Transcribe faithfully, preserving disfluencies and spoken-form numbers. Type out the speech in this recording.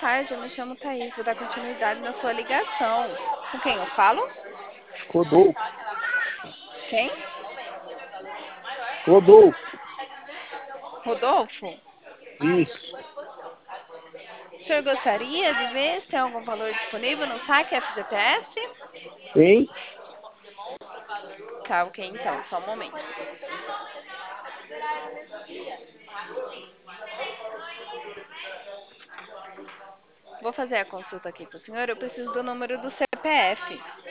tarde, eu me chamo Thaís, vou dar continuidade na sua ligação. Com quem eu falo? Rodolfo. Quem? Rodolfo. Rodolfo? Isso. O senhor gostaria de ver se tem algum valor disponível no saque F G T S? Hein? Tá, ok, então, só um momento. Vou fazer a consulta aqui pro senhor, eu preciso do número do C P F.